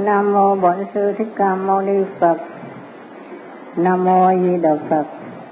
Nam mô Bổn Sư Thích Ca Mâu Ni Phật. Nam mô A Di Đà Phật.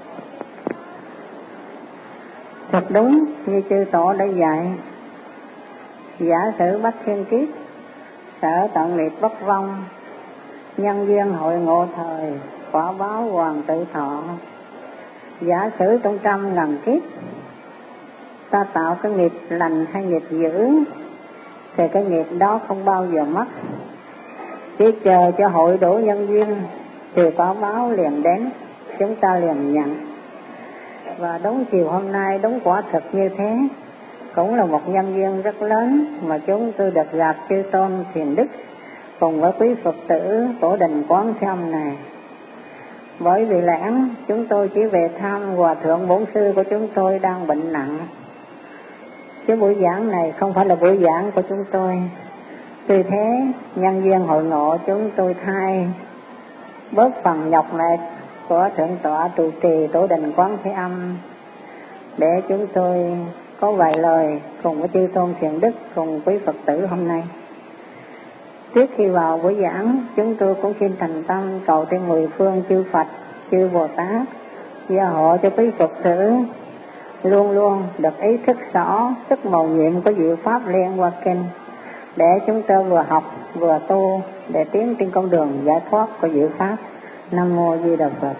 Thật đúng như chư tổ đã dạy, giả sử bách thiên kiếp, sở tận liệt bất vong, nhân duyên hội ngộ thời, quả báo hoàng tự thọ. Giả sử trong 100.000 kiếp, ta tạo cái nghiệp lành hay nghiệp dữ, thì cái nghiệp đó không bao giờ mất, chỉ chờ cho hội đủ nhân duyên thì quả báo liền đến, chúng ta liền nhận. Và đúng chiều hôm nay đúng quả thực như thế, cũng là một nhân duyên rất lớn mà chúng tôi được gặp chư tôn Thiền Đức cùng với quý Phật tử tổ đình Quán Thế Âm này. Bởi vì lẽ chúng tôi chỉ về thăm Hòa Thượng Bổn Sư của chúng tôi đang bệnh nặng, chứ buổi giảng này không phải là buổi giảng của chúng tôi. Tuy thế, nhân duyên hội ngộ chúng tôi thay bớt phần nhọc mệt của Thượng tọa trụ trì tổ đình Quán Thế Âm, để chúng tôi có vài lời cùng với chư tôn Thiền Đức cùng quý Phật tử hôm nay. Trước khi vào buổi giảng, chúng tôi cũng xin thành tâm cầu trên 10 phương chư Phật, chư Bồ Tát gia hộ cho quý Phật tử luôn luôn được ý thức rõ sức mầu nhiệm của diệu pháp liên qua kinh, để chúng tôi vừa học vừa tu để tiến trên con đường giải thoát của diệu pháp. Nam mô Di Đà Phật.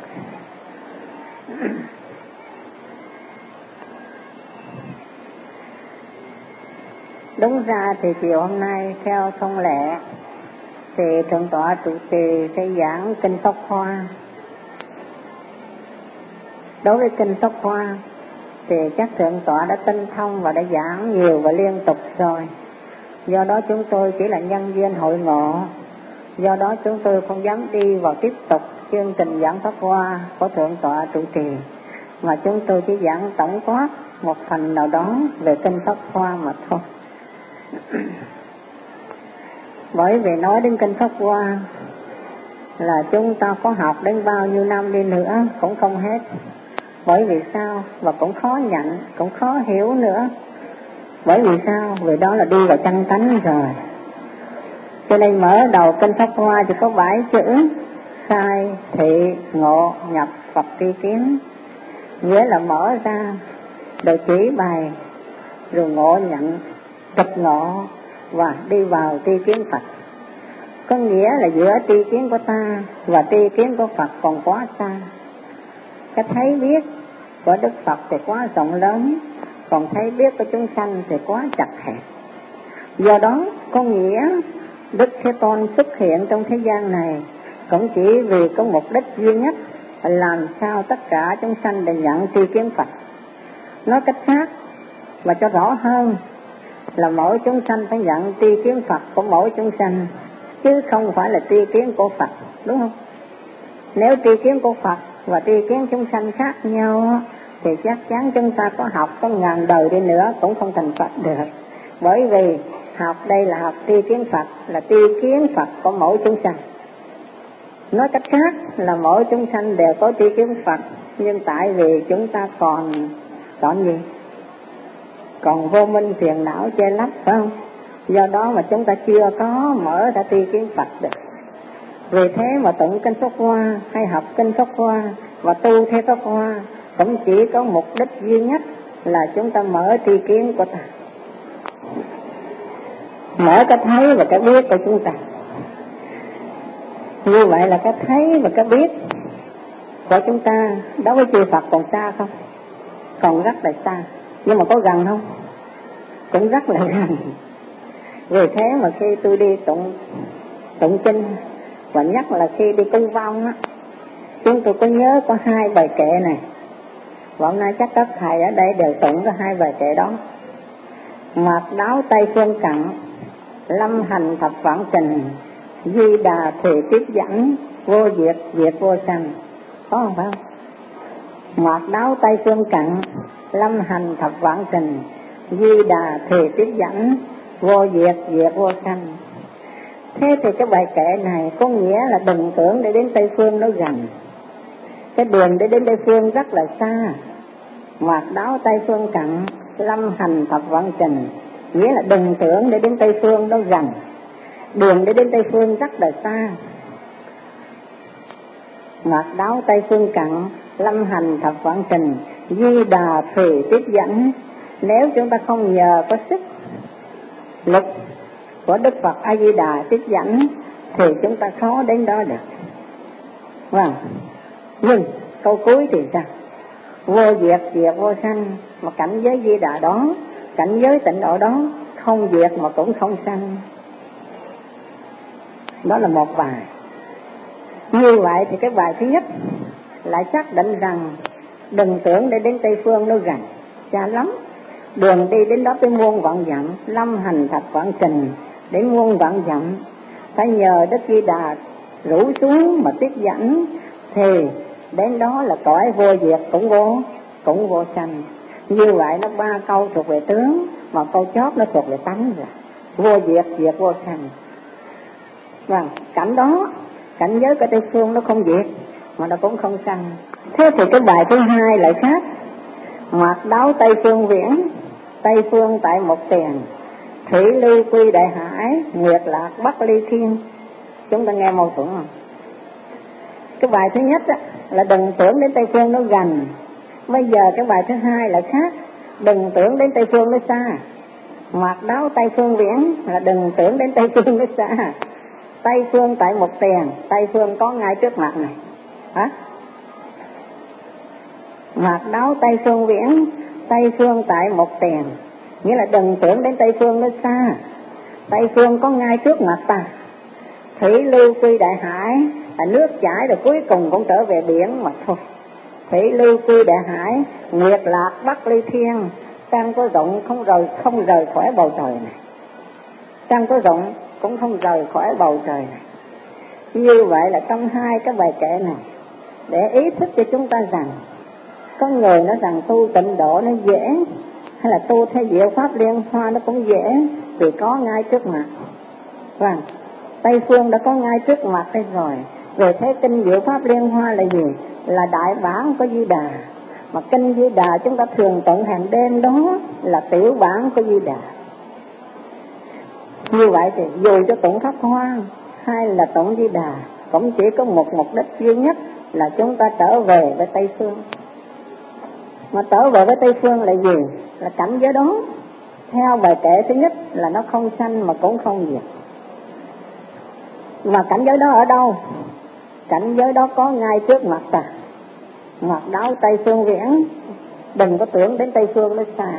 Đúng ra thì chiều hôm nay theo thông lệ thì Thượng tọa trụ trì sẽ giảng kinh Pháp Hoa. Đối với kinh Pháp Hoa thì chắc Thượng tọa đã tinh thông và đã giảng nhiều và liên tục rồi. Do đó chúng tôi chỉ là nhân viên hội ngộ, do đó chúng tôi không dám đi vào tiếp tục chương trình giảng Pháp Hoa của Thượng tọa trụ trì, mà chúng tôi chỉ giảng tổng quát một phần nào đó về kinh Pháp Hoa mà thôi. Bởi vì nói đến kinh Pháp Hoa là chúng ta có học đến bao nhiêu năm đi nữa cũng không hết. Bởi vì sao? Và cũng khó nhận, cũng khó hiểu nữa. Bởi vì sao? Vì đó là đi vào chân tánh rồi. Cho nên mở đầu kinh Pháp Hoa chỉ có 7 chữ: khai, thị, ngộ, nhập, Phật tri kiến. Nghĩa là mở ra, rồi chỉ bày, rồi ngộ nhận, thực ngộ và đi vào tri kiến Phật. Có nghĩa là giữa tri kiến của ta và tri kiến của Phật còn quá xa. Cái thấy biết của Đức Phật thì quá rộng lớn, còn thấy biết của chúng sanh thì quá chặt hẹp. Do đó có nghĩa Đức Thế Tôn xuất hiện trong thế gian này cũng chỉ vì có mục đích duy nhất là làm sao tất cả chúng sanh đều nhận tri kiến Phật. Nói cách khác và cho rõ hơn là mỗi chúng sanh phải nhận tri kiến Phật của mỗi chúng sanh, chứ không phải là tri kiến của Phật, đúng không? Nếu tri kiến của Phật và tri kiến chúng sanh khác nhau thì chắc chắn chúng ta có học có ngàn đời đi nữa cũng không thành Phật được. Bởi vì học đây là học tri kiến Phật, là tri kiến Phật của mỗi chúng sanh. Nói cách khác là mỗi chúng sanh đều có tri kiến Phật, nhưng tại vì chúng ta còn gì? Còn vô minh phiền não che lấp, phải không? Do đó mà chúng ta chưa có mở ra tri kiến Phật được. Vì thế mà tụng kinh Pháp Hoa hay học kinh Pháp Hoa và tu theo Pháp Hoa cũng chỉ có mục đích duy nhất là chúng ta mở tri kiến của ta, mở cái thấy và cái biết của chúng ta. Như vậy là cái thấy và cái biết của chúng ta đối với chư Phật còn xa không? Còn rất là xa. Nhưng mà có gần không? Cũng rất là gần. Vì thế mà khi tôi đi tụng kinh, và nhất là khi đi tu vong á, chúng tôi có nhớ có 2 bài kệ này. Và hôm nay chắc các thầy ở đây đều tụng có 2 bài kệ đó. Mạt đáo Tây Phương Cận, lâm hành thập vãng trình, Di Đà thì tiếp dẫn, vô diệt diệt vô sanh. Có không phải không? Mạt đáo Tây Phương Cận, lâm hành thập vãng trình, Di Đà thì tiếp dẫn, vô diệt diệt vô sanh. Thế thì cái bài kệ này có nghĩa là đừng tưởng để đến Tây Phương nó gần, cái đường để đến Tây Phương rất là xa. Mạt đáo Tây Phương Cận, lâm hành thập vãng trình, nghĩa là đừng tưởng để đến Tây Phương nó gần. Đường để đến Tây Phương rất là xa. Mạt đáo Tây Phương cận, lâm hành thập vạn trình, Di Đà thùy tiếp dẫn. Nếu chúng ta không nhờ có sức lực của Đức Phật A Di Đà tiếp dẫn thì chúng ta khó đến đó được. Vâng. Nhưng câu cuối thì sao? Vô diệt diệt vô sanh, mà cảnh giới Di Đà đó, cảnh giới tịnh độ đó không diệt mà cũng không sanh. Đó là một bài. Như vậy thì cái bài thứ nhất lại xác định rằng đừng tưởng để đến Tây Phương nó gần, xa lắm. Đường đi đến đó tới muôn vạn dặm, lâm hành thập vạn trình, đến muôn vạn dặm. Phải nhờ Đức Di Đà rủ xuống mà tiếp dẫn thì đến đó là cõi vô diệt cũng vô sanh. Như vậy nó 3 câu thuộc về tướng, mà câu chót nó thuộc về tánh rồi. Vô diệt diệt vô sanh. Vâng, cảnh đó, cảnh giới của Tây Phương nó không diệt mà nó cũng không sanh. Thế thì cái bài thứ hai lại khác. Mạt đáo Tây Phương viễn, Tây Phương tại một tiền, thủy lưu quy đại hải, nguyệt lạc bắc ly thiên. Chúng ta nghe mâu thuẫn không? Cái bài thứ nhất á, là đừng tưởng đến Tây Phương nó gần. Bây giờ cái bài thứ hai là khác, đừng tưởng đến Tây Phương nó xa. Mạt đáo Tây Phương viễn là đừng tưởng đến Tây Phương nó xa. Tây Phương tại một tiền, Tây Phương có ngay trước mặt này. Hả? Mạt đáo Tây Phương viễn, Tây Phương tại một tiền, nghĩa là đừng tưởng đến Tây Phương nó xa. Tây Phương có ngay trước mặt ta. Thủy lưu quy đại hải là nước chảy rồi cuối cùng cũng trở về biển mà thôi. Thủy lưu quy đại hải, nguyệt lạc bắc ly thiên. Trăng có rụng không rời khỏi bầu trời này. Trăng có rụng cũng không rời khỏi bầu trời này. Như vậy là trong hai cái bài kệ này để ý thức cho chúng ta rằng có người nói rằng tu tịnh độ nó dễ, hay là tu theo diệu pháp liên hoa nó cũng dễ, vì có ngay trước mặt. Vâng, Tây Phương đã có ngay trước mặt đây rồi. Về thế kinh diệu pháp liên hoa là gì? Là đại bản của Di Đà. Mà kinh Di Đà chúng ta thường tụng hàng đêm đó là tiểu bản của Di Đà. Như vậy thì dù cho tụng Pháp Hoa hay là tụng Di Đà cũng chỉ có một mục đích duy nhất là chúng ta trở về với Tây Phương. Mà trở về với Tây Phương là gì? Là cảnh giới đó. Theo bài kệ thứ nhất là nó không sanh mà cũng không diệt. Mà cảnh giới đó ở đâu? Cảnh giới đó có ngay trước mặt ta. Mạt đáo Tây Phương viễn, đừng có tưởng đến Tây Phương nó xa.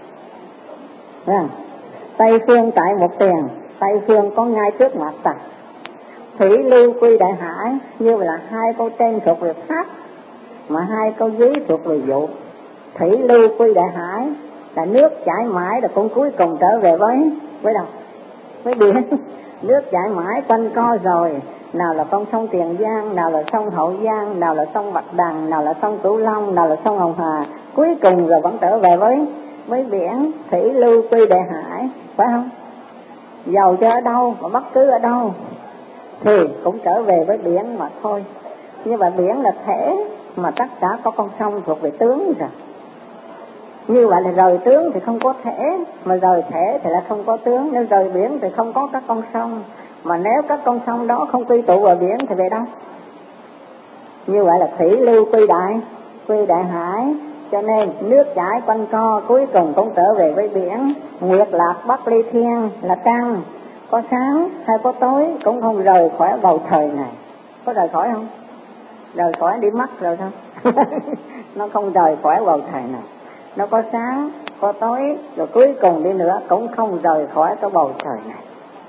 Tây Phương tại một tiền, Tây Phương có ngay trước mặt ta. Thủy lưu quy đại hải, như là hai câu trên thuộc về pháp, mà hai câu dưới thuộc về dụ. Thủy lưu quy đại hải là nước chảy mãi rồi cũng cuối cùng trở về với đâu? Với biển. Nước chảy mãi quanh co rồi, nào là con sông Tiền Giang, nào là sông Hậu Giang, nào là sông Bạch Đằng, nào là sông Cửu Long, nào là sông Hồng Hà, cuối cùng rồi vẫn trở về với biển. Thủy lưu quy đại hải, phải không? Dầu cho ở đâu mà bất cứ ở đâu thì cũng trở về với biển mà thôi. Nhưng mà biển là thể, mà tất cả có con sông thuộc về tướng rồi. Như vậy là rời tướng thì không có thể, mà rời thể thì là không có tướng. Nếu rời biển thì không có các con sông, mà nếu các con sông đó không quy tụ vào biển thì về đâu? Như vậy là thủy lưu quy đại hải, cho nên nước chảy quanh co cuối cùng cũng trở về với biển. Nguyệt lạc bắc ly thiên là trăng, có sáng hay có tối cũng không rời khỏi bầu trời này. Có rời khỏi không? Rời khỏi đi mất rồi thôi. Nó không rời khỏi bầu trời này. Nó có sáng, có tối, rồi cuối cùng đi nữa cũng không rời khỏi cái bầu trời này.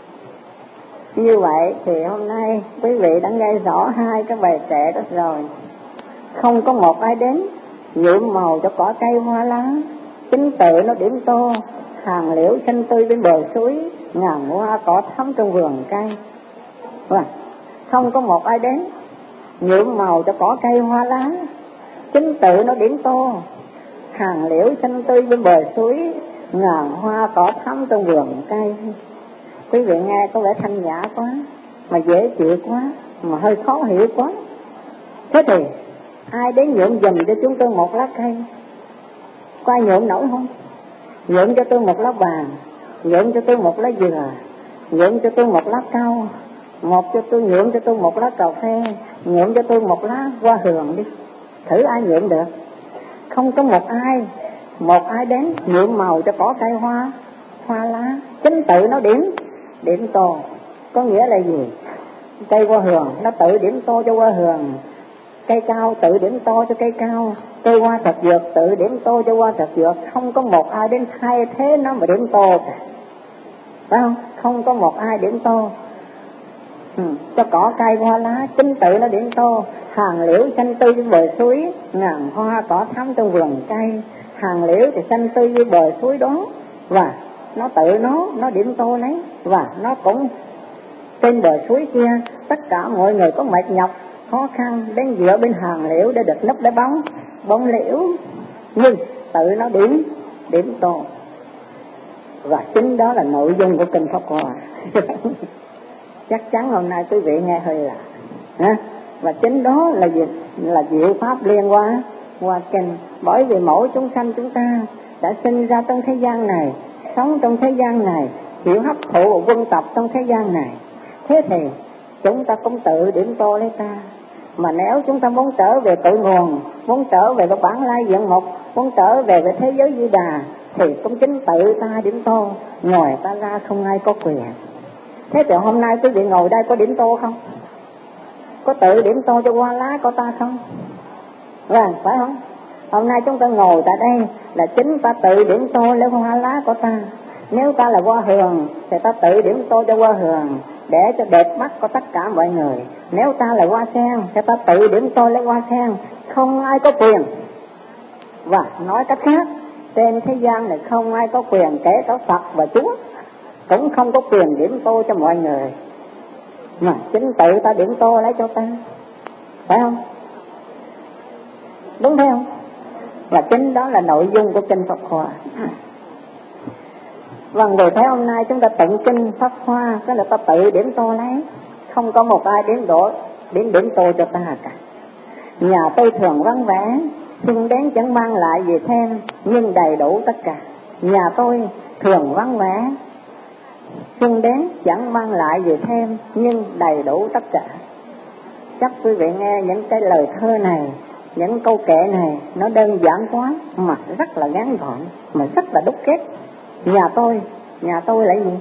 Như vậy thì hôm nay quý vị đã nghe rõ hai cái bài kệ đó rồi. Không có một ai đến nhuộm màu cho cỏ cây hoa lá, chính tự nó điểm tô, hàng liễu xanh tươi bên bờ suối, ngàn hoa cỏ thắm trong vườn cây. Không có một ai đến nhuộm màu cho cỏ cây hoa lá, chính tự nó điểm tô, hàng liễu xanh tươi bên bờ suối, ngàn hoa cỏ thắm trong vườn cây. Quý vị nghe có vẻ thanh nhã quá, mà dễ chịu quá, mà hơi khó hiểu quá. Thế thì ai đến nhuộm giùm cho chúng tôi một lá cây? Có ai nhuộm nổi không? Nhuộm cho tôi một lá vàng, nhuộm cho tôi một lá dừa, nhuộm cho tôi một lá cau, nhuộm cho tôi một lá cà phê, nhuộm cho tôi một lá hoa hường đi. Thử ai nhuộm được? Không có một ai đến nhuộm màu cho cỏ cây hoa lá. Chính tự nó điểm tô. Có nghĩa là gì? Cây hoa hường nó tự điểm tô cho hoa hường, cây cao tự điểm tô cho cây cao, cây hoa thật dược tự điểm tô cho hoa thật dược. Không có một ai đến thay thế nó mà điểm tô cả, phải không? Không có một ai điểm tô cho cỏ cây hoa lá, chính tự nó điểm tô. Hàng liễu xanh tươi với bờ suối, ngàn hoa cỏ thắm trong vườn cây. Hàng liễu thì xanh tươi với bờ suối đó, và nó tự nó điểm tô lấy, và nó cũng trên bờ suối kia. Tất cả mọi người có mệt nhọc khó khăn đến dựa bên hàng liễu để được núp để bóng liễu, nhưng tự nó điểm tô. Và chính đó là nội dung của kinh Pháp Hoa. Chắc chắn hôm nay quý vị nghe hơi lạ, và chính đó là diệu pháp liên qua kinh. Bởi vì mỗi chúng sanh chúng ta đã sinh ra trong thế gian này, sống trong thế gian này, chịu hấp thụ quân tập trong thế gian này. Thế thì chúng ta cũng tự điểm tô lấy ta. Mà nếu chúng ta muốn trở về cội nguồn, muốn trở về cái bản lai diện mục, muốn trở về cái thế giới Di Đà, thì cũng chính tự ta điểm tô, ngoài ta ra không ai có quyền. Thế thì hôm nay quý vị ngồi đây có điểm tô không? Có tự điểm tô cho hoa lá của ta không? Vâng, phải không? Hôm nay chúng ta ngồi tại đây là chính ta tự điểm tô lấy hoa lá của ta. Nếu ta là hoa hường thì ta tự điểm tô cho hoa hường để cho đẹp mắt của tất cả mọi người. Nếu ta là hoa sen thì ta tự điểm tô lấy hoa sen, không ai có quyền. Và nói cách khác, trên thế gian này không ai có quyền, kể cả Phật và Chúa cũng không có quyền điểm tô cho mọi người, mà chính tự ta điểm tô lấy cho ta, phải không? Đúng thế không? Và chính đó là nội dung của kinh Pháp Hoa. Và vì thế hôm nay chúng ta tụng kinh Pháp Hoa, tức là ta tự điểm tô lấy, không có một ai điểm tô cho ta cả. Nhà tôi thường vắng vẻ, xin đến chẳng mang lại gì thêm, nhưng đầy đủ tất cả. Nhà tôi thường vắng vẻ, xin đến chẳng mang lại gì thêm, nhưng đầy đủ tất cả. Chắc quý vị nghe những cái lời thơ này, những câu kệ này, nó đơn giản quá mà rất là ngắn gọn, mà rất là đúc kết. Nhà tôi là gì?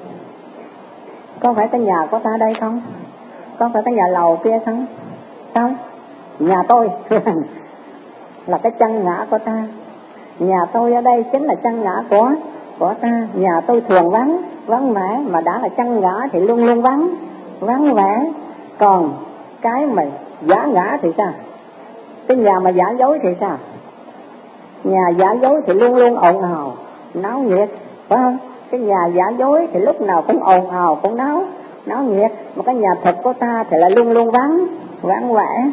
Có phải cái nhà của ta đây không? Có phải cái nhà lầu kia không? Sao? Nhà tôi là cái chân ngã của ta. Nhà tôi ở đây chính là chân ngã của ta. Nhà tôi thường vắng vẻ, mà đã là chân ngã thì luôn luôn vắng vẻ. Còn cái mà giả ngã thì sao? Cái nhà mà giả dối thì sao? Nhà giả dối thì luôn luôn ồn ào, náo nhiệt, phải không? Cái nhà giả dối thì lúc nào cũng ồn ào, cũng náo nhiệt. Mà cái nhà thật của ta thì là luôn luôn vắng vẻ.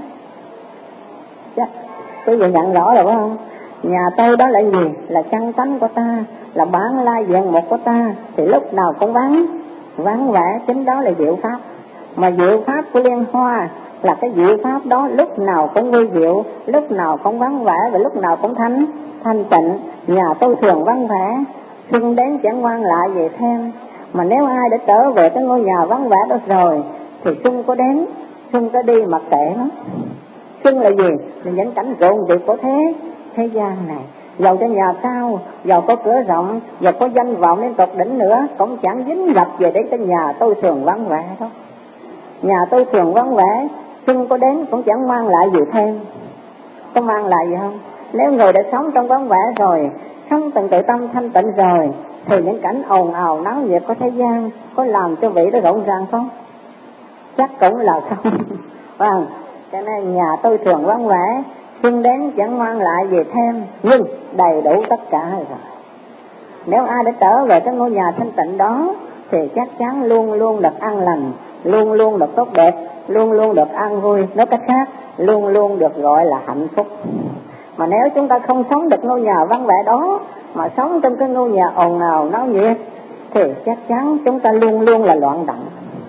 Chắc quý vị nhận rõ rồi phải không? Nhà tôi đó là gì? Là căn tánh của ta, là bản lai diện mục của ta, thì lúc nào cũng vắng vẻ. Chính đó là diệu pháp. Mà diệu pháp của Liên Hoa là cái diệu pháp đó lúc nào cũng vui diệu, lúc nào cũng vắng vẻ, và lúc nào cũng thanh tịnh. Nhà tôi thường vắng vẻ, xin đến chẳng mang lại về thêm. Mà nếu ai đã trở về cái ngôi nhà vắng vẻ đó rồi thì xuân có đến, xuân có đi, mặc kệ nó. Xuân là gì? Là những cảnh rộn rịp của thế gian này. Dầu cho nhà cao, dầu có cửa rộng, dầu có danh vọng đến tột đỉnh nữa, cũng chẳng dính dập về đến cái nhà tôi thường vắng vẻ đó. Nhà tôi thường vắng vẻ, xuân có đến cũng chẳng mang lại gì thêm. Có mang lại gì không? Nếu người đã sống trong vắng vẻ rồi, sống từng tự tâm thanh tịnh rồi, thì những cảnh ồn ào náo nhiệt của thế gian có làm cho vị đó rộn ràng không? Chắc cũng là không. Vâng, cho nên nhà tôi thường vắng vẻ, xuân đến chẳng mang lại gì thêm, nhưng đầy đủ tất cả rồi. Nếu ai đã trở về cái ngôi nhà thanh tịnh đó thì chắc chắn luôn luôn được an lành, luôn luôn được tốt đẹp, luôn luôn được an vui. Nói cách khác, luôn luôn được gọi là hạnh phúc. Mà nếu chúng ta không sống được ngôi nhà vắng vẻ đó, mà sống trong cái ngôi nhà ồn ào náo nhiệt, thì chắc chắn chúng ta luôn luôn là loạn động.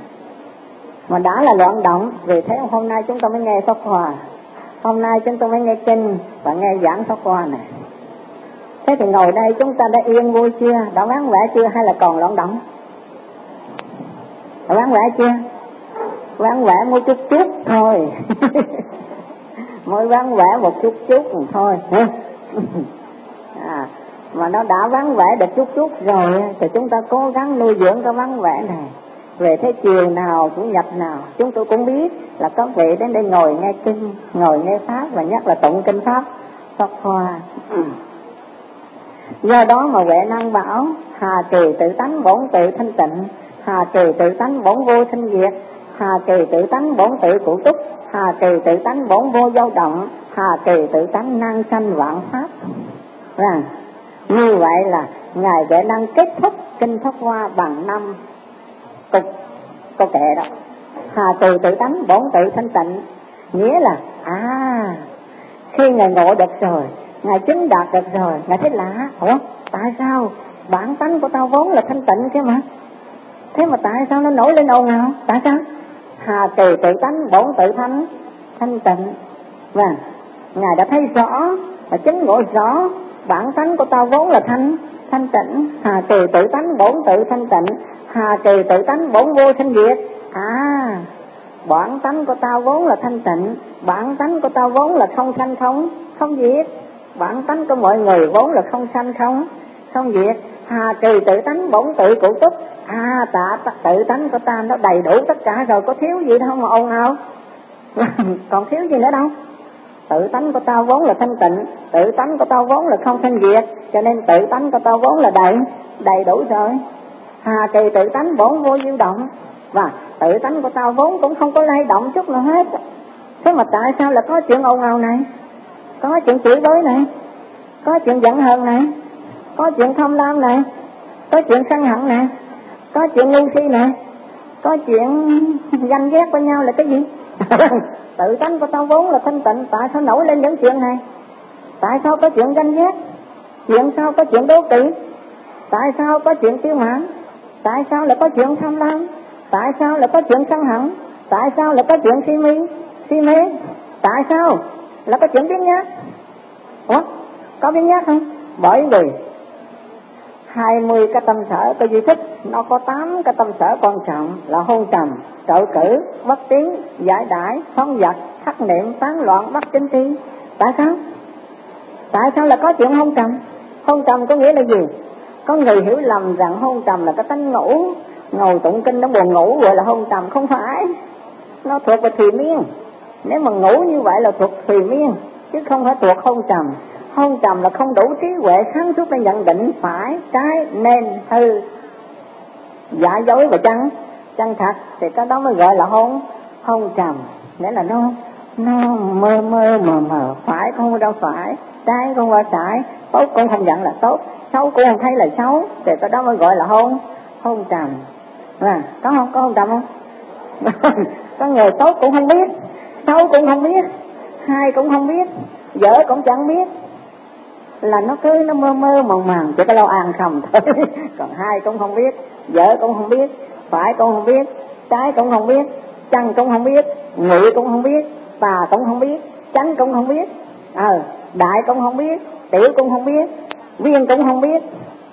Mà đã là loạn động, vì thế hôm nay chúng ta mới nghe Pháp Hoa, hôm nay chúng ta mới nghe kinh và nghe giảng Pháp Hoa này. Thế thì ngồi đây chúng ta đã yên vui chưa? Đã vắng vẻ chưa hay là còn loạn động? Vắng vẻ chưa? Vắng vẻ một chút chút thôi. Mới vắng vẻ một chút chút thôi. Mà nó đã vắng vẻ được chút chút rồi thì chúng ta cố gắng nuôi dưỡng cái vắng vẻ này. Về thế chiều nào chủ nhật nào chúng tôi cũng biết là có vị đến đây ngồi nghe kinh, ngồi nghe pháp và nhất là tụng kinh pháp Pháp Hoa. Do đó mà Huệ Năng bảo hà trì tự tánh bổn tự thanh tịnh, hà trì tự tánh bổn vô sinh diệt, hà trì tự tánh bổn tự cụ túc, hà trì tự tánh bổn vô dao động, hà trì tự tánh năng sanh vạn pháp. Như vậy là Ngài Huệ Năng kết thúc kinh Pháp Hoa bằng 5 câu kệ đó. Hà trì tự tánh bổn tự thanh tịnh, nghĩa là khi Ngài ngộ được rồi, Ngài chứng đạt được rồi, Ngài thấy lạ, tại sao bản tánh của tao vốn là thanh tịnh chứ mà, thế mà tại sao nó nổi lên ồn ào? Tại sao? Hà trì tự tánh bổn tự thanh tịnh. Và Ngài đã thấy rõ và chứng ngộ rõ bản tánh của tao vốn là thanh tịnh. Hà trì tự tánh bổn tự thanh tịnh, hà trì tự tánh bổn vô sinh diệt. Bản tánh của tao vốn là thanh tịnh, bản tánh của tao vốn là không sanh không diệt, bản tánh của mọi người vốn là không sanh không diệt. Hà trì tự tánh bổn tự cụ túc, tự tánh của ta nó đầy đủ tất cả rồi, có thiếu gì đâu mà ồn ào. Còn thiếu gì nữa đâu. Tự tánh của tao vốn là thanh tịnh, tự tánh của tao vốn là không sanh diệt, cho nên tự tánh của tao vốn là đầy đủ rồi. Hà trì tự tánh bổn vô dao động, và tự tánh của tao vốn cũng không có lay động chút nào hết. Thế mà tại sao là có chuyện ồn ào này, có chuyện chửi bới này, có chuyện giận hờn này, có chuyện tham lam này, có chuyện sân hận này, có chuyện ngu si này, có chuyện ganh ghét với nhau là cái gì? Tự tánh của tao vốn là thanh tịnh, tại sao nổi lên những chuyện này? Tại sao có chuyện ganh ghét? Chuyện sao có chuyện đố kỵ? Tại sao có chuyện kiêu mạn? Tại sao lại có chuyện tham lam? Tại sao lại có chuyện sân hận? Tại sao lại có chuyện si mê? Tại sao lại có chuyện biến nhát? Có biến nhát không? Bởi vì 20 cái tâm sở có duy thức, nó có 8 cái tâm sở quan trọng là hôn trầm, trội cử, bất tiến, giải đãi, phóng dật, thất niệm, tán loạn, bất chính tri. Tại sao? Tại sao là có chuyện hôn trầm? Hôn trầm có nghĩa là gì? Có người hiểu lầm rằng hôn trầm là cái tánh ngủ, ngồi tụng kinh nó buồn ngủ gọi là hôn trầm. Không phải, nó thuộc về thùy miên. Nếu mà ngủ như vậy là thuộc thùy miên, chứ không phải thuộc hôn trầm. Hôn trầm là không đủ trí huệ sáng suốt để nhận định phải, trái, nên, hư, giả dối và chân thật, thì cái đó mới gọi là hôn trầm. Nghĩa là nó mơ mờ, phải không đâu phải, trái không phải trái, tốt cũng không nhận là tốt, xấu cũng không thấy là xấu, thì cái đó mới gọi là hôn trầm. Có không? Có hôn trầm không? Có người tốt cũng không biết, xấu cũng không biết, hai cũng không biết, dở cũng chẳng biết, là nó cứ nó mơ màng chỉ có lâu an không thôi. Còn hai cũng không biết, dở cũng không biết, phải cũng không biết, trái cũng không biết, chân cũng không biết, ngụy cũng không biết, tà cũng không biết, chánh cũng không biết, đại cũng không biết, tiểu cũng không biết, viên cũng không biết.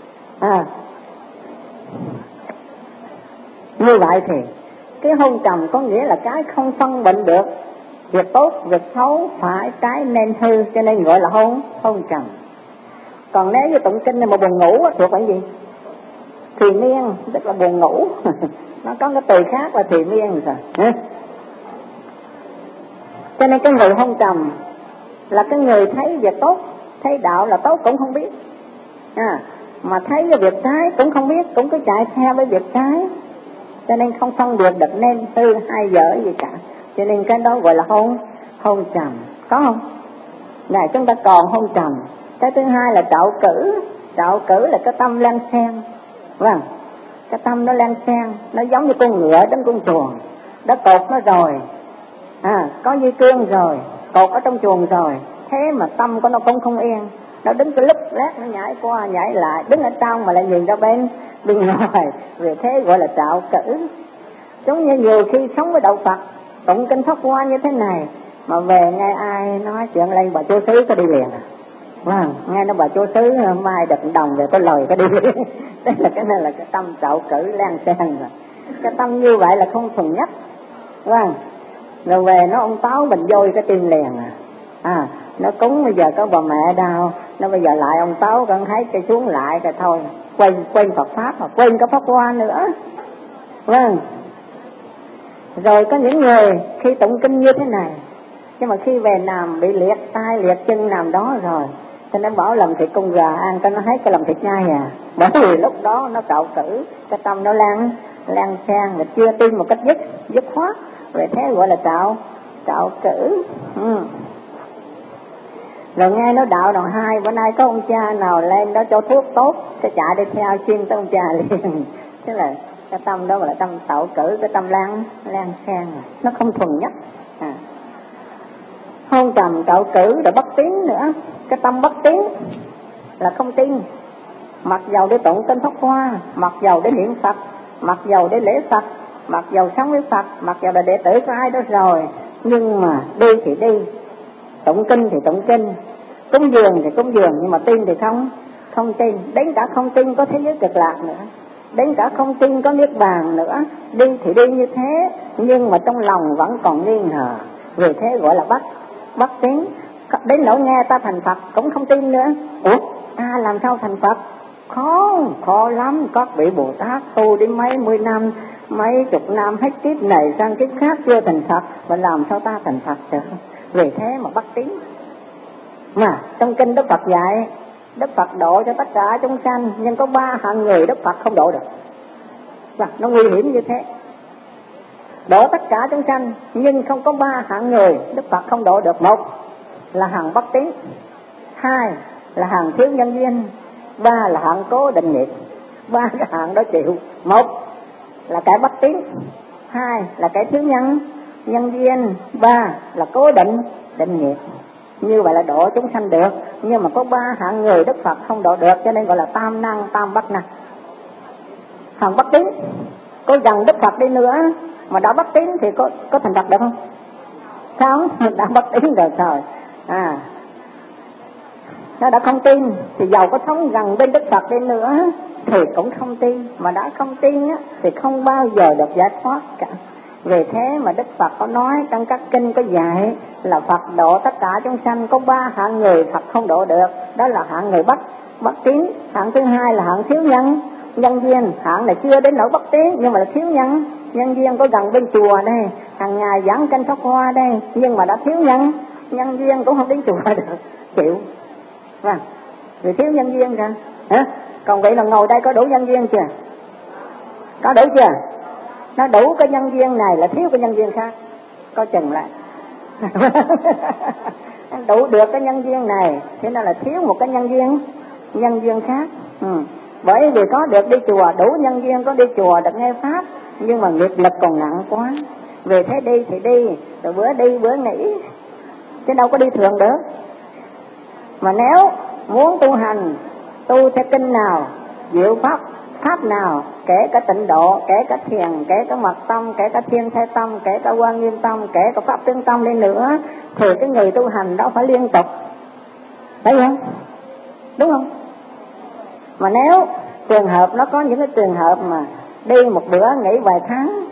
Như vậy thì cái hôn trầm có nghĩa là cái không phân định được việc tốt, việc xấu, phải, trái, nên, hư, cho nên gọi là hôn trầm. Còn nếu như tụng kinh này mà buồn ngủ thuộc về gì? Thùy miên, tức là buồn ngủ. Nó có cái từ khác là thùy miên rồi. Cho nên cái người hôn trầm là cái người thấy việc tốt, thấy đạo là tốt cũng không biết, mà thấy cái việc trái cũng không biết, cũng cứ chạy theo với việc trái, cho nên không phân biệt được nên hư hay dở gì cả. Cho nên cái đó gọi là hôn trầm. Có không? Này chúng ta còn hôn trầm. Cái thứ hai là trạo cử. Trạo cử là cái tâm lan xen. Cái tâm nó lan xen, nó giống như con ngựa đến con chuồng, đã cột nó rồi, có dây cương rồi, cột ở trong chuồng rồi, thế mà tâm của nó cũng không yên, nó đứng cái lúc lát nó nhảy qua nhảy lại, đứng ở trong mà lại nhìn ra bên ngoài, vì thế gọi là trạo cử. Giống như nhiều khi sống với đạo Phật, tụng kinh Pháp Hoa như thế này, mà về nghe ai nói chuyện lên bà chúa xứ có đi liền. Nghe nó bà chúa xứ mai được đồng về có lời có đi. Đây là cái này là cái tâm trạo cử lan xen rồi. Cái tâm như vậy là không thuần nhất, vâng. Rồi về nó ông Táo bình dôi cái tim liền nó cúng bây giờ có bà mẹ đau, nó bây giờ lại ông Táo con thấy cái xuống lại rồi thôi, quên Phật pháp mà quên cả Pháp Hoa nữa, vâng. Rồi có những người khi tụng kinh như thế này, nhưng mà khi về nằm bị liệt tay liệt chân nằm đó rồi, cho nên bảo làm thịt con gà ăn cho nó hết cái làm thịt nhai bởi vì lúc đó nó cạo cử, cái tâm nó lan sang, mà chưa tin một cách dứt khoát, về thế gọi là cạo cử. Rồi nghe nó đạo đoạn 2, bữa nay có ông cha nào lên đó cho thuốc tốt, cái chạy đi theo chuyên tới ông cha liền. Tức là cái tâm đó gọi là tâm cạo cử, cái tâm lan sang, nó không thuần nhất. Hôn trầm cạo cử rồi bất tín nữa, cái tâm bất tín là không tin. Mặc dầu để tụng kinh Pháp Hoa, mặc dầu để niệm Phật, mặc dầu để lễ Phật, mặc dầu sống với Phật, mặc dầu là đệ tử của ai đó rồi, nhưng mà đi thì đi, tụng kinh thì tụng kinh, cúng dường thì cúng dường, nhưng mà tin thì không tin. Đến cả không tin có thế giới cực lạc nữa, đến cả không tin có niết bàn nữa. Đi thì đi như thế, nhưng mà trong lòng vẫn còn nghi ngờ, vì thế gọi là bất tín. Đến nỗi nghe ta thành Phật cũng không tin nữa. Ủa, ta làm sao thành Phật? Khó lắm. Các vị Bồ Tát tu đến mấy mươi năm, mấy chục năm, hết kiếp này sang kiếp khác chưa thành Phật, mà làm sao ta thành Phật được? Vì thế mà bất tín. Mà trong kinh Đức Phật dạy, Đức Phật độ cho tất cả chúng sanh, nhưng có 3 hạng người Đức Phật không độ được. Và nó nguy hiểm như thế. Độ tất cả chúng sanh, nhưng không có 3 hạng người Đức Phật không độ được. 1 là hạng bất tín, 2 là hạng thiếu nhân duyên, 3 là hạng cố định nghiệp. 3 cái hạng đó chịu. 1 là kẻ bất tín, 2 là kẻ thiếu nhân duyên, 3 là cố định nghiệp. Như vậy là độ chúng sanh được. Nhưng mà có 3 hạng người Đức Phật không độ được, cho nên gọi là tam năng, tam bất năng. Hạng bất tín, có gần Đức Phật đi nữa mà đã bất tín thì có thành Phật được không? Không, đã bất tín rồi thôi. Nó đã không tin thì giàu có sống gần bên Đức Phật đi nữa thì cũng không tin. Mà đã không tin thì không bao giờ được giải thoát cả. Vì thế mà Đức Phật có nói trong các kinh có dạy là Phật độ tất cả chúng sanh, có 3 hạng người Phật không độ được. Đó là hạng người bất tín, hạng thứ 2 là hạng thiếu nhân duyên. Hạng này chưa đến nỗi bất tín nhưng mà là thiếu nhân duyên, có gần bên chùa đây, hàng ngày giảng kinh Pháp Hoa đây, nhưng mà đã thiếu nhân duyên cũng không đến chùa được, chịu. Vâng, vì thiếu nhân duyên ra. Còn vậy là ngồi đây có đủ nhân duyên chưa? Có đủ chưa? Nó đủ cái nhân duyên này là thiếu cái nhân duyên khác, coi chừng lại. Đủ được cái nhân duyên này thế nên là thiếu một cái nhân duyên khác. Bởi vì có được đi chùa, đủ nhân duyên có đi chùa được nghe pháp, nhưng mà nghiệp lực còn nặng quá. Vì thế đi thì đi, rồi bữa đi bữa nghỉ, chứ đâu có đi thường được. Mà nếu muốn tu hành, tu theo kinh nào, diệu pháp nào, kể cả tịnh độ, kể cả thiền, kể cả mật tâm, kể cả thiên thế tâm, kể cả Quan Nghiêm tâm, kể cả pháp tương tâm lên nữa, thì cái người tu hành đó phải liên tục, phải không? Đúng không? Mà nếu trường hợp nó có những cái trường hợp mà đi một bữa nghỉ vài tháng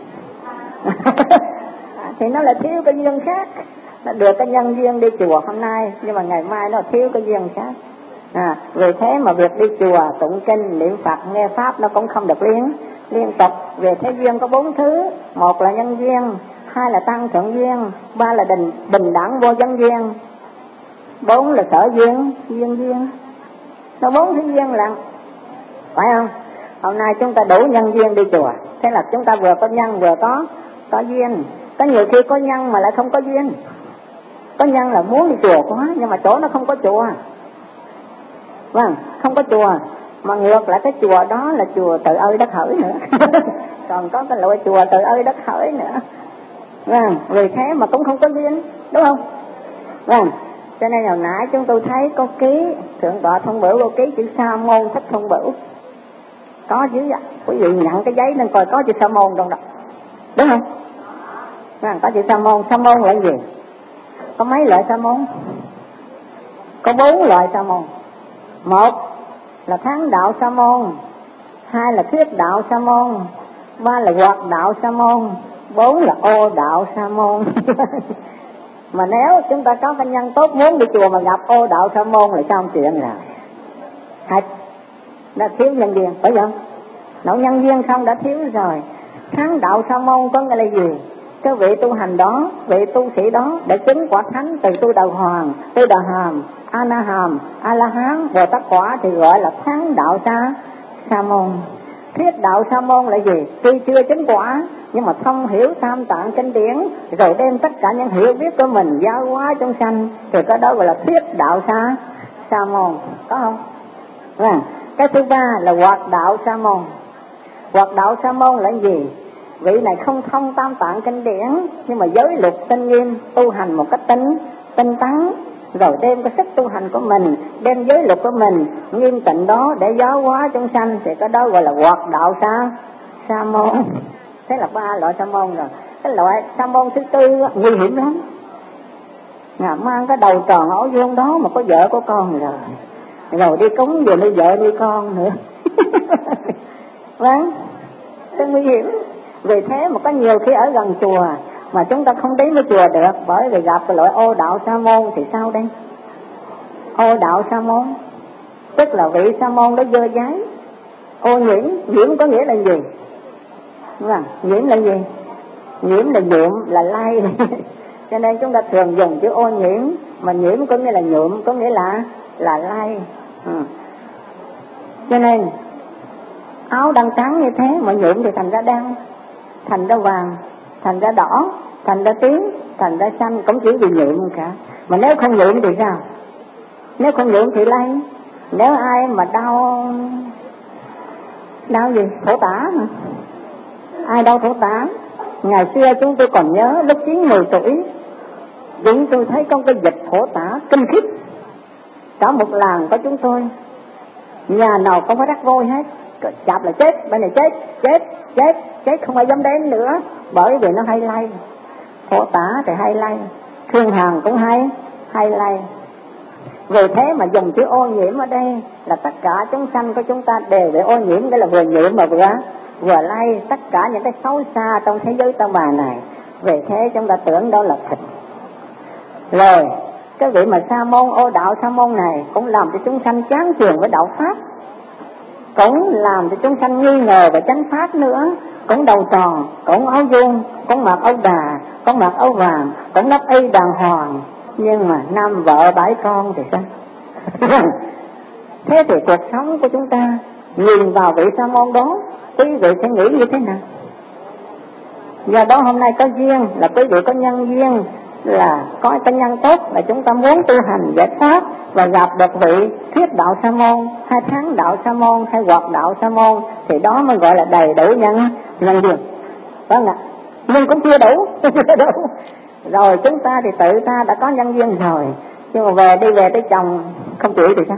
thì nó lại thiếu cái duyên khác. Nó được cái nhân duyên đi chùa hôm nay, nhưng mà ngày mai nó thiếu cái duyên khác. Vì thế mà việc đi chùa, tụng kinh, niệm Phật, nghe pháp nó cũng không được liên tục. Về thế duyên có 4 thứ. 1 là nhân duyên, 2 là tăng thượng duyên, 3 là bình đẳng vô nhân duyên, 4 là sở duyên. Nó 4 thứ duyên lận, phải không? Hôm nay chúng ta đủ nhân duyên đi chùa, thế là chúng ta vừa có nhân vừa có duyên. Có nhiều khi có nhân mà lại không có duyên. Có nhân là muốn đi chùa quá, nhưng mà chỗ nó không có chùa. Vâng, không có chùa. Mà ngược lại cái chùa đó là chùa tự ơi đất hỡi nữa. Còn có cái loại chùa tự ơi đất hỡi nữa. Vâng, vì thế mà cũng không có duyên, đúng không? Vâng, cho nên hồi nãy chúng tôi thấy có ký Thượng tọa Thông Bửu, có ký chữ Sa Môn Thích Thông Bửu. Có chứ ạ. Quý vị nhận cái giấy nên coi có chữ Sa Môn trong đó, đúng không? Vâng, có chữ Sa Môn. Sa Môn là gì? Có mấy loại Sa Môn? Có 4 loại Sa Môn. 1 là Thắng Đạo Sa Môn, 2 là Thuyết Đạo Sa Môn, ba là hoạt đạo sa môn, 4 là ô đạo sa môn. Mà nếu chúng ta có cái nhân tốt muốn đi chùa mà gặp ô đạo sa môn là xong chuyện rồi. Hết, đã thiếu nhân viên, phải không? Nấu nhân viên không đã thiếu rồi. Thắng đạo sa môn có nghĩa là gì? Cái vị tu hành đó, vị tu sĩ đó để chứng quả thánh từ tu đà hoàng, tu đà hàm, a na hàm, a la hán, Bồ Tát quả thì gọi là thắng đạo sa môn. Thuyết đạo sa môn là gì? Tuy chưa chứng quả nhưng mà thông hiểu tam tạng kinh điển, rồi đem tất cả những hiểu biết của mình giáo hóa chúng sanh, thì cái đó gọi là thuyết đạo sa môn, có không? Cái thứ ba là hoạt đạo sa môn. Hoạt đạo sa môn là gì? Vị này không thông tam tạng kinh điển nhưng mà giới luật tinh nghiêm, tu hành một cách tinh tấn, rồi đem cái sức tu hành của mình, đem giới luật của mình nghiêm tịnh đó để giáo hóa chúng sanh, thì cái đó gọi là hoạt đạo sa môn. Thế là 3 loại sa môn rồi. Cái loại sa môn thứ 4 nguy hiểm lắm. Mang cái đầu tròn ổ vuông đó mà có vợ có con rồi đi cúng về nuôi vợ nuôi con nữa. Vâng, rất nguy hiểm. Vì thế mà có nhiều khi ở gần chùa mà chúng ta không đến với chùa được, bởi vì gặp cái loại ô đạo sa môn thì sao đây? Ô đạo sa môn tức là vị sa môn đó dơ dáy, ô nhiễm. Nhiễm có nghĩa là gì? Nhiễm là gì? Nhiễm là nhuộm, là lay. Cho nên chúng ta thường dùng chữ ô nhiễm, mà nhiễm có nghĩa là nhuộm, có nghĩa là lay. Cho nên áo đang trắng như thế mà nhuộm thì thành ra đen, thành ra vàng, thành ra đỏ, thành ra tím, thành ra xanh, cũng chỉ vì nhuộm cả. Mà nếu không nhuộm thì sao? Nếu không nhuộm thì lay. Nếu ai mà đau gì? Thổ tả hả? Ai đau thổ tả? Ngày xưa chúng tôi còn nhớ lúc 9-10 tuổi, chúng tôi thấy có cái dịch thổ tả kinh khiếp. Cả một làng của chúng tôi, nhà nào không có rắc vôi hết, chạp là chết, bên này chết, không ai dám đến nữa, bởi vì nó hay lay. Thổ tả thì hay lay, thương hàn cũng hay lay. Vì thế mà dùng chữ ô nhiễm ở đây là tất cả chúng sanh của chúng ta đều bị ô nhiễm, nghĩa là vừa nhiễm mà vừa lay tất cả những cái xấu xa trong thế giới tâm bà này. Vì thế chúng ta tưởng đó là thịt. Rồi cái vị mà sa môn, ô đạo sa môn này cũng làm cho chúng sanh chán chường với đạo pháp, cũng làm cho chúng sanh nghi ngờ về chánh pháp nữa. Cũng đầu tròn, cũng áo vuông, cũng mặc áo đà, cũng mặc áo vàng, cũng đắp y đàng hoàng, nhưng mà 5 vợ 7 con thì sao? Thế thì cuộc sống của chúng ta nhìn vào vị sa môn đó, quý vị sẽ nghĩ như thế nào? Do đó hôm nay có duyên là quý vị có nhân duyên, là có cái nhân tốt là chúng ta muốn tu hành giải thoát và gặp được vị thuyết đạo sa môn, hay thắng đạo sa môn, hay hoạt đạo sa môn, thì đó mới gọi là đầy đủ nhân duyên. Vâng ạ, nhưng cũng chưa đủ. Rồi chúng ta thì tự ta đã có nhân duyên rồi, nhưng mà đi về tới chồng không chịu thì sao?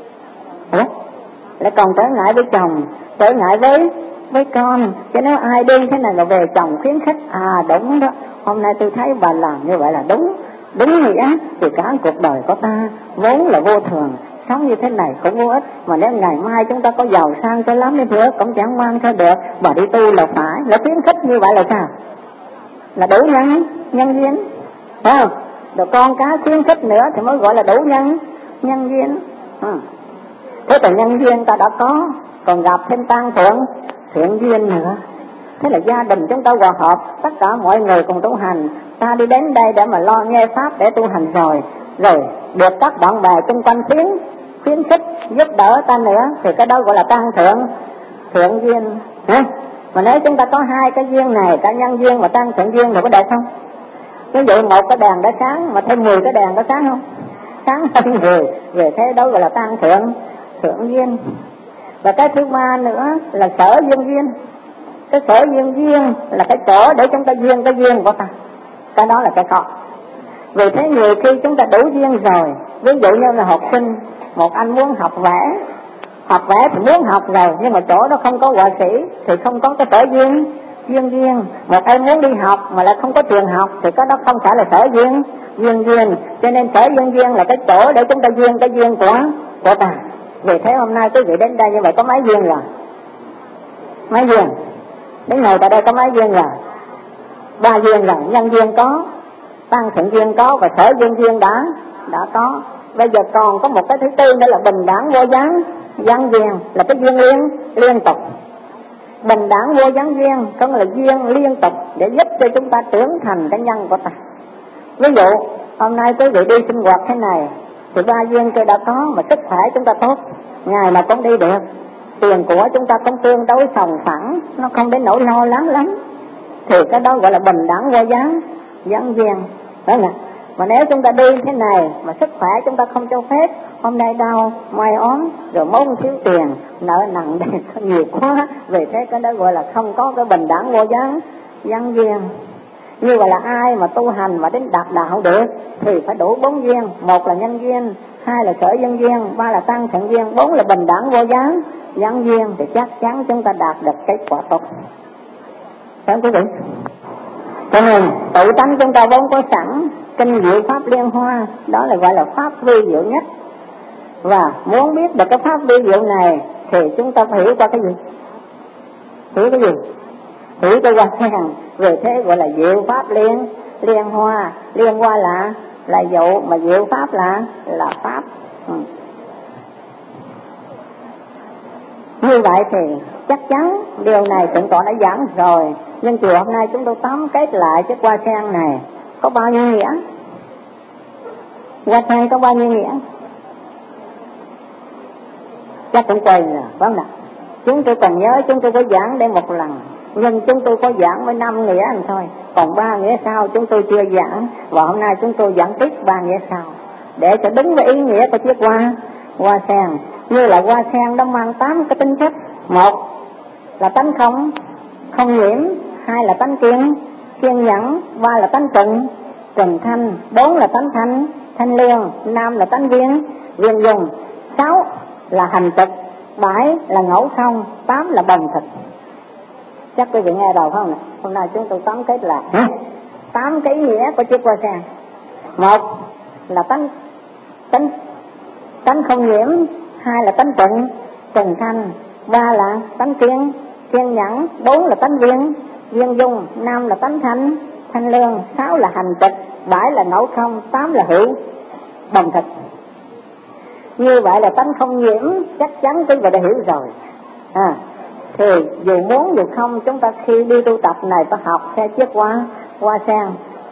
Lại còn trở ngại với chồng, trở ngại với con. Cho nếu ai đi thế này là về chồng khuyến khích, đúng đó, hôm nay tôi thấy bà làm như vậy là đúng nghĩa, thì cả cuộc đời của ta vốn là vô thường, sống như thế này cũng vô ích, mà nếu ngày mai chúng ta có giàu sang cho lắm đi nữa cũng chẳng mang theo được. Bà đi tu là phải, là khuyến khích như vậy là sao? Là đủ nhân duyên, phải không? Rồi con cá khuyến khích nữa thì mới gọi là đủ nhân duyên. Thế thì nhân duyên ta đã có, còn gặp thêm tăng thiện duyên nữa. Thế là gia đình chúng ta hòa hợp, tất cả mọi người cùng tu hành. Ta đi đến đây để mà lo nghe pháp để tu hành rồi được các bạn bè xung quanh khuyến khích giúp đỡ ta nữa, thì cái đó gọi là tăng thiện duyên. Mà nếu chúng ta có 2 cái duyên này, cả nhân duyên và tăng thiện duyên thì có đẹp không? Ví dụ 1 cái đèn đã sáng mà thêm 10 cái đèn có sáng không? Sáng hơn người. Về thế đó gọi là tăng thiện duyên. Và cái thứ 3 nữa là sở duyên. Cái sở duyên là cái chỗ để chúng ta duyên cái duyên của ta. Cái đó là cái khó. Vì thế nhiều khi chúng ta đủ duyên rồi, ví dụ như là học sinh, một anh muốn học vẽ thì muốn học rồi, nhưng mà chỗ đó không có họa sĩ thì không có cái sở duyên. Một em muốn đi học mà lại không có trường học thì cái đó không phải là sở duyên. Cho nên sở duyên là cái chỗ để chúng ta duyên cái duyên của ta. Vì thế hôm nay quý vị đến đây như vậy có mấy duyên rồi? Mấy duyên? Đến ngày tại đây có mấy duyên rồi? 3 duyên rồi. Nhân duyên có, tăng thượng duyên có, và sở duyên đã có. Bây giờ còn có một cái thứ tư nữa là bình đẳng vô gián duyên, là cái duyên liên tục. Bình đẳng vô gián duyên có nghĩa là duyên liên tục để giúp cho chúng ta trưởng thành cái nhân của ta. Ví dụ hôm nay quý vị đi sinh hoạt thế này thì 3 duyên kia đã có, mà sức khỏe chúng ta tốt, ngày nào cũng đi được, tiền của chúng ta cũng tương đối sòng phẳng, nó không đến nỗi lo lắng lắm, thì cái đó gọi là bình đẳng vô gián duyên, phải không ạ? Mà nếu chúng ta đi thế này mà sức khỏe chúng ta không cho phép, hôm nay đau, mai ốm, rồi mất một xíu tiền, nợ nặng đây nhiều quá, vì thế cái đó gọi là không có cái bình đẳng vô gián duyên. Như vậy là ai mà tu hành mà đến đạt đạo được thì phải đủ 4 duyên. 1 là nhân duyên, 2 là sở nhân duyên, 3 là tăng thượng duyên, 4 là bình đẳng vô gián duyên, thì chắc chắn chúng ta đạt được kết quả tốt. Phải không quý vị? Cho nên tự tánh chúng ta vốn có sẵn kinh diệu pháp liên hoa, đó là gọi là pháp vi diệu nhất. Và muốn biết được cái pháp vi diệu này thì chúng ta phải hiểu qua cái gì? Hiểu cái gì? Hiểu cái hoa sen. Về thế gọi là diệu pháp liên hoa. Liên hoa là dụ, mà diệu pháp là pháp. Như vậy thì chắc chắn điều này thượng tọa đã giảng rồi, nhưng chiều hôm nay chúng tôi tóm kết lại cái hoa sen này có bao nhiêu nghĩa? Hoa sen có bao nhiêu nghĩa? Chắc cũng quên rồi, phải không nào? Chúng tôi còn nhớ chúng tôi có giảng đây một lần, nhưng chúng tôi có giảng với 5 nghĩa anh thôi, còn 3 nghĩa sau chúng tôi chưa giảng, và hôm nay chúng tôi giảng tiếp 3 nghĩa sau để cho đúng với ý nghĩa của chiếc hoa sen. Như là hoa sen nó mang 8 cái tính chất. 1 là tánh không nhiễm, 2 là tánh kiên nhẫn, 3 là tánh trừng thanh, 4 là tánh thanh lương, 5 là tánh viên dung, 6 là hành trực, 7 là ngẫu không, 8 là bồng thực. Chắc quý vị nghe rồi không? Hôm nay chúng tôi tóm kết là 8 cái ý nghĩa của chiếc hoa sen. 1 là tánh không nhiễm, 2 là tánh trừng thanh, 3 là tánh kiên nhẫn, 4 là tánh viên dung, 5 là tánh thanh lương, 6 là hành trực, 7 là ngẫu không, 8 là hữu bồng thực. Như vậy là tánh không nhiễm chắc chắn quý vị đã hiểu rồi. Thì dù muốn dù không, chúng ta khi đi tu tập này phải học theo chiếc hoa sen.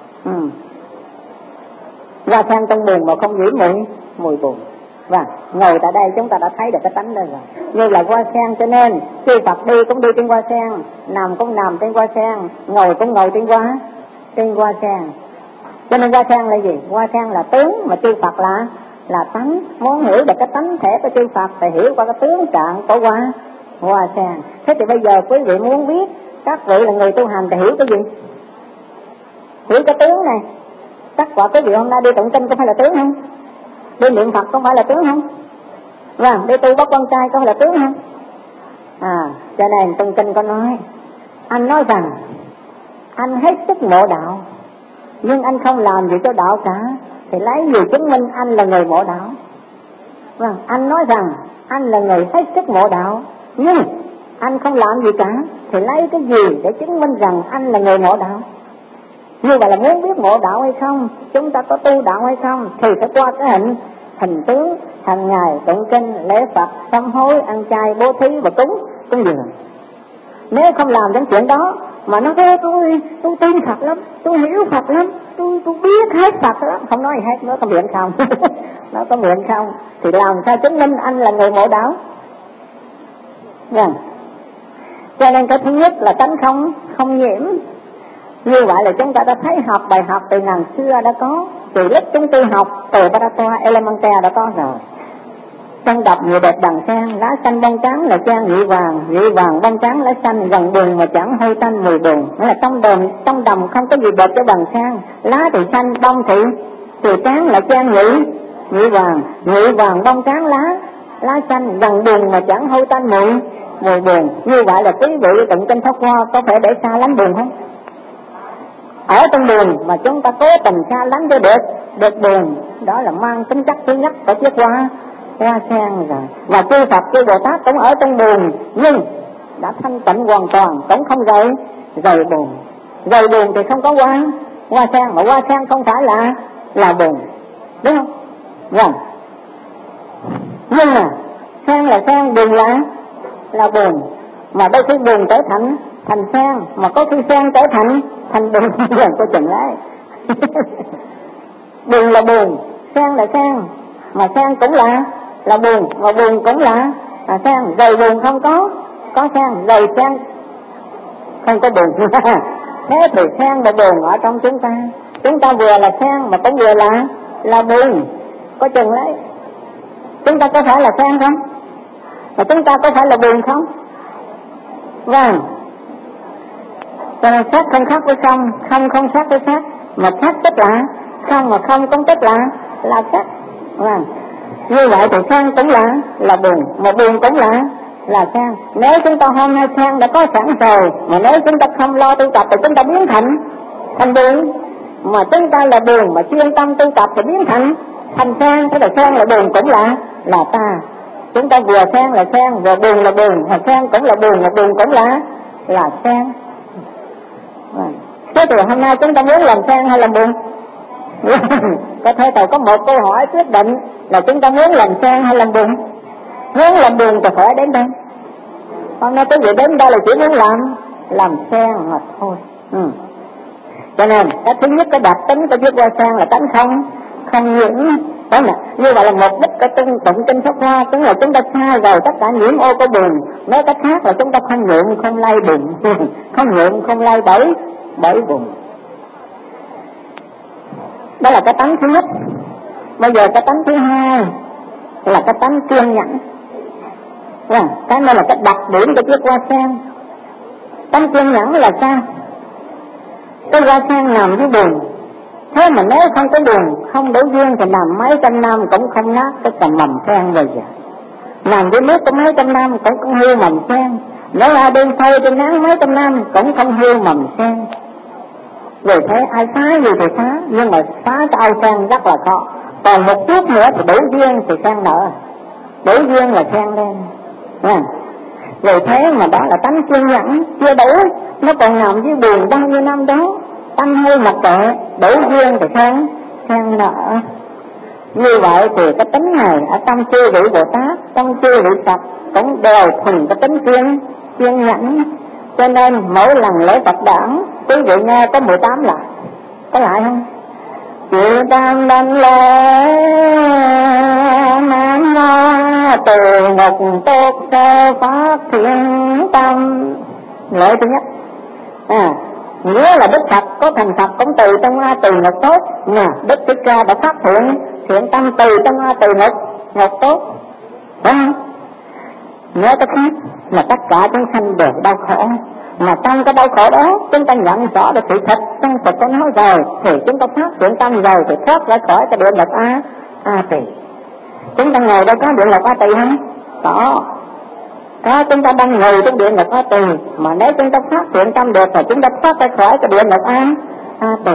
Hoa sen trong buồn mà không nhiễm mùi buồn. Và ngồi tại đây chúng ta đã thấy được cái tánh đây rồi. Như là hoa sen, cho nên chư Phật đi cũng đi trên hoa sen, nằm cũng nằm trên hoa sen, ngồi cũng ngồi trên hoa sen. Cho nên hoa sen là gì? Hoa sen là tướng, mà chư Phật là tánh. Muốn hiểu được cái tánh thể của chư Phật thì hiểu qua cái tướng trạng của hoa sen. Thế thì bây giờ quý vị muốn biết các vị là người tu hành thì hiểu cái gì? Hiểu cái tướng này. Chắc quả quý vị hôm nay đi tụng kinh có phải là tướng không? Đi niệm Phật có phải là tướng không? Vâng, đi tu bóc con trai có phải là tướng không? Cho nên tụng kinh có nói, anh nói rằng anh hết sức mộ đạo, nhưng anh không làm gì cho đạo cả, thì lấy gì chứng minh anh là người mộ đạo? Vâng, anh nói rằng anh là người hết sức mộ đạo, nhưng anh không làm gì cả, thì lấy cái gì để chứng minh rằng anh là người mộ đạo? Như vậy là muốn biết mộ đạo hay không, chúng ta có tu đạo hay không, thì phải qua cái hình tướng hàng ngày tụng kinh, lễ Phật, sám hối, ăn chay, bố thí và cúng dường. Nếu không làm những chuyện đó mà nó nói tôi tin Phật lắm, tôi hiểu Phật lắm, tôi biết hết Phật lắm, không nói gì hết, nó có miệng không nó có miệng không thì làm sao chứng minh anh là người mộ đạo? Cho nên cái thứ nhất là tánh không nhiễm. Như vậy là chúng ta đã thấy học bài học từ ngàn xưa đã có, từ lúc chúng tôi học từ Paratoa Elementaire đã có rồi. Trong đọc nhiều đẹp đằng sen, lá xanh bông trắng là trang nhụy vàng bông trắng lá xanh, gần buồn mà chẳng hơi tanh mùi buồn. Nghĩa là trong đồng không có gì đẹp cho bằng sen, lá thì xanh, bông thì trắng là trang nhụy vàng bông trắng lá xanh, gần buồn mà chẳng hơi tanh mùi buồn. Như vậy là quý vị tụng kinh Pháp Hoa có thể để xa lánh buồn không? Ở trong buồn mà chúng ta cố tình xa lánh cho được buồn, đó là mang tính chất thứ nhất của chiếc hoa sen rồi. Và chư Phật chư Bồ Tát cũng ở trong buồn, nhưng đã thanh tịnh hoàn toàn, cũng không gầy buồn. Gầy buồn thì không có hoa sen, mà hoa sen không phải là buồn, đúng không? Vâng. Nhưng mà sen là sen, buồn là buồn, mà đôi khi buồn trở thành sen, mà có khi sen trở thành buồn. Lần có chừng đấy. Buồn là buồn, sen là sen, mà sen cũng là buồn, mà buồn cũng là sen. Gầy buồn không có sen, gầy sen không có buồn. Thế thì sen và buồn ở trong chúng ta vừa là sen mà cũng vừa là buồn, có chừng đấy. Chúng ta có phải là sen không? Mà chúng ta có phải là buồn không? Vâng. Cho nên sắc không khác với không không khác với sắc, mà sắc tức là không, mà không cũng tức là sắc. Vâng. Như vậy thì sen cũng là buồn, mà buồn cũng là sen. Nếu chúng ta hôm nay sen đã có sẵn rồi, mà nếu chúng ta không lo tu tập thì chúng ta biến thành buồn. Mà chúng ta là buồn mà chuyên tâm tu tập thì biến thành sen. Thế là sen là buồn cũng là ta. Chúng ta vừa sen là sen, vừa buồn là buồn, mà sen cũng là buồn, mà buồn cũng là sen. Thế thì hôm nay chúng ta muốn làm sen hay làm buồn? Có thể tôi có một câu hỏi quyết định là chúng ta muốn làm sen hay làm buồn. Muốn làm buồn thì phải đến đây. Hôm nay quý vị đến đây là chỉ muốn làm sen mà thôi. Cho nên cái thứ nhất, cái đặc tính của chiếc hoa sen là tánh không nhiễm. Đó là như vậy là mục đích của tụng kinh Pháp Hoa, tức là chúng ta xa rồi tất cả nhiễm ô có buồn. Nói cách khác là chúng ta không nhiễm không lay buồn, không nhiễm không lay bởi buồn. Đó là cái tánh thứ nhất. Bây giờ cái tánh thứ hai là cái tánh kiên nhẫn. Cái này là cái đặc điểm của chiếc hoa sen. Tánh kiên nhẫn là sao? Cái hoa sen nằm dưới buồn. Thế mà nếu không có buồn, không đủ duyên thì nằm mấy trăm năm cũng không nát cái tầm mầm sen bây giờ. Nằm dưới nước có mấy trăm năm cũng không hư mầm sen. Nếu ai đêm phơi trên nắng mấy trăm năm cũng không hư mầm sen. Vì thế ai phá gì thì phá, nhưng mà phá cái ao sen rất là khó. Còn một chút nữa thì đủ duyên thì sen nở, đủ duyên là sen lên. Vì thế mà đó là tánh kiên nhẫn chưa đủ, nó còn nằm dưới buồn bao nhiêu năm đó. Tâm hơi mặc kệ, đủ duyên thì sen nở. Như vậy thì cái tính này ở trong chư vị Bồ Tát, trong chư vị Phật cũng đều thuần cái tính kiên nhẫn. Cho nên mỗi lần lễ Phật đản, quý vị nghe có 18 lại, có lại không? Chư tam đảnh lễ Nam Mô Từ Ngục Tốt Sơ Pháp Thiện Tâm. Lễ thứ nhất. Nghĩa là Đức Phật có thành Phật cũng từ trong A Từ Ngục Tốt. Đức Thích Ca đã phát thiện tâm từ trong A Từ Ngục Tốt. Phải không? Nhớ cái khác là tất cả chúng sanh đều đau khổ. Mà trong cái đau khổ đó chúng ta nhận rõ được sự thật trong Phật có nói rồi, thì chúng ta phát thiện tâm rồi thì thoát ra khỏi cái địa ngục A Tỳ. Chúng ta ngồi đây có địa ngục A Tỳ không? Có, chúng ta đang ngồi trong địa ngục A Tỳ. Mà nếu chúng ta phát thiện tâm được thì chúng ta thoát ra khỏi cái địa ngục A Tỳ.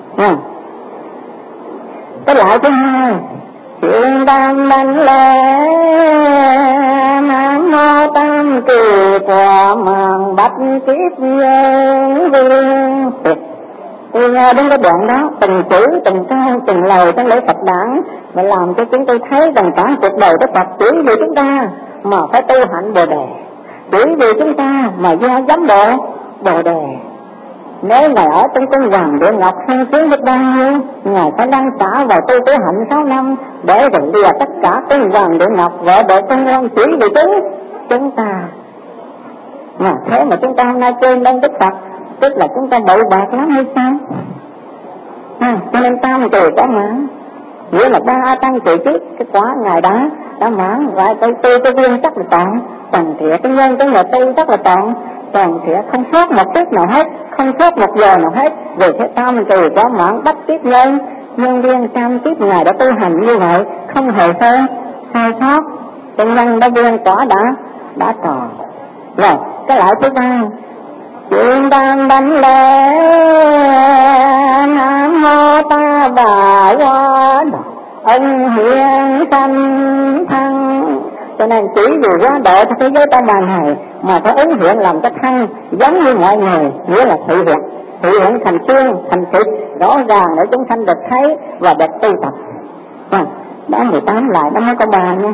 Cái lại thứ hai, chuyện tam đảnh lễ Nam Mô Tam Kỳ Quả Màng Bạch Kiếp Nhân Viên. Tôi nghe đến cái đoạn đó, từng chữ, từng câu, từng lời trong lễ Phật đản mà làm cho chúng tôi thấy rằng cả cuộc đời của Phật chỉ vì chúng ta mà phải tu hạnh Bồ Đề, chỉ vì chúng ta mà gia giám Bồ Đề. Nếu Ngài ở trong cung hoàng địa ngọc sung sướng biết bao nhiêu, Ngài phải đăng xả vào tu hạnh 6 năm để rồi lìa tất cả cung hoàng địa ngọc vợ vợ con ngoan chỉ vì chúng ta. Mà thế mà chúng ta hôm nay chơi lên Đức Phật, tức là chúng ta bội bạc lắm hay sao? Cho nên tam kỳ có mãn, nghĩa là 3 tăng kỳ trước cái quả Ngài đã mãn. Và tôi viên chắc là toàn thiện, cái nhân cái người tu chắc là toàn thiện, không sót một phút nào hết, không sót một giờ nào hết. Vì thế tam kỳ có mãn bắt tiếp nhân viên trăm kiếp Ngài đã tu hành như vậy, không hề sai sót. Cái nhân đã viên quả đã tròn. Rồi cái lại thứ ba, chuyện đang đảnh lễ Nam Mô Ta Bà Hoa Ông Hiền Sanh Thăng Cho nên chỉ vì quá độ cho thế giới tam bàn này mà phải ứng hiện làm cái thân giống như mọi người, nghĩa là thị hiện thành xương, thành thịt rõ ràng để chúng sanh được thấy và được tu tập. Đó 18 lại đó mới có 3 nha.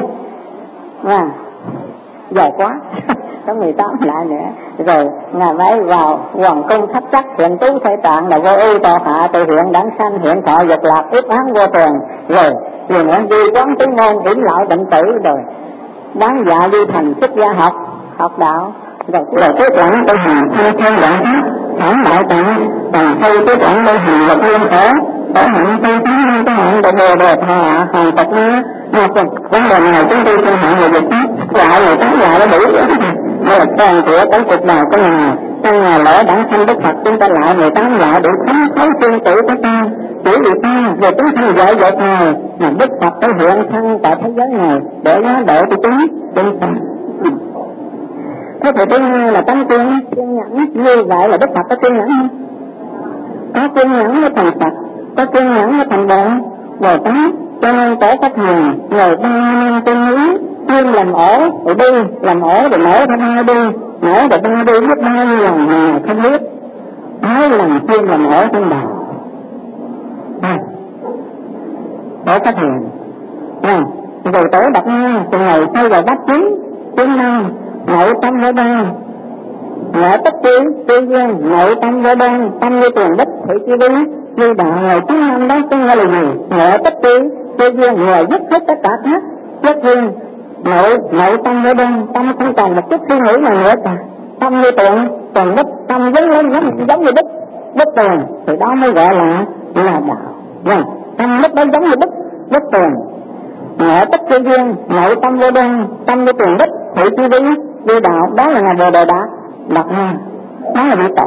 Dài quá. Có 18 lại nữa. Rồi Ngài mới vào hoàng cung thất sắc hiện tú thể trạng là vô ưu tọa hạ tự hiện đẳng sanh hiện thọ dục lạc ước án vô tường. Rồi vì nữa đi quán tứ môn yểm lão định tử rồi đáng dạ đi thành xuất gia học đạo. Rồi tiếp lãnh tu hành thanh theo đoạn pháp thẳng đại tạng và thay tiếp lãnh tu hành luật liên khổ để hạnh tu thắng cái hạnh đồ đề thà hàng tật nữa. Vấn đề này chúng tôi xin hạn về việc pháp lại người tán lại nó đủ đây là toàn của cái cuộc đời của Ngài. Trong ngày lễ đản sanh Đức Phật chúng ta lại 18 lại để thấm thấu tương tự của ta, chỉ vì ta về chúng sanh dạy Thầy mà Đức Phật đã hiện thân tại thế giới này để hóa độ cho chúng ta. Thế thì thứ hai là tánh kiên nhẫn. Như vậy là Đức Phật có kiên nhẫn không? Có kiên nhẫn mới thành Phật, có kiên nhẫn mới thành Bồ. Rồi có cho nên tổ các thằng người 3 năm trên núi chuyên làm ổ rồi đi, làm ổ rồi nổ thêm 2 đi, nổ rồi 3 đi biết bao nhiêu lần mà không biết. 2 lần chuyên làm ổ trong đầu. Tổ các thằng rồi tổ Đạt Ma từ ngày xây vào Bát Chiến năm nội tâm với ban nội tất trí tư duyên nội tâm với ban tâm như tiền đích thị chi lý như đạo ngày 9 năm đó tương là gì nội tất trí tư duyên người dứt hết tất cả khác nhất duyên nội tâm với ban tâm không còn một chút suy nghĩ nào nữa cả tâm như tiền còn đích tâm giống như đích tiền thì đó mới gọi là đạo. Tâm đích đó giống như đích tiền nội tất chi duyên nội tâm vô đen tâm như tiền đích thị chi lý đi đạo. Đó là Ngài Bồ Đề Đạt Ma, đó là vị tổ.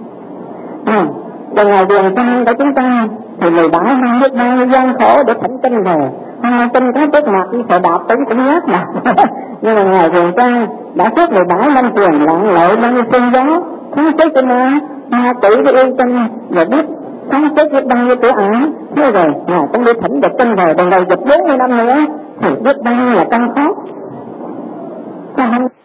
Từ ngày đường tâm của chúng ta thì 17 năm biết bao nhiêu gian khổ để thỉnh kinh rồi, kinh có trước mặt như thầy đạp tính cũng nhát mà. Nhưng mà Ngài đường ta đã suốt 17 năm truyền lặng lội bao nhiêu phương giáo tháng trước kinh A tỷ với yêu kinh rồi biết tháng trước biết bao nhiêu tuổi ả. Thế rồi Ngài cũng đi thỉnh được kinh rồi, đồng đầu dịch 40 năm nữa thì biết bao nhiêu là căn khó.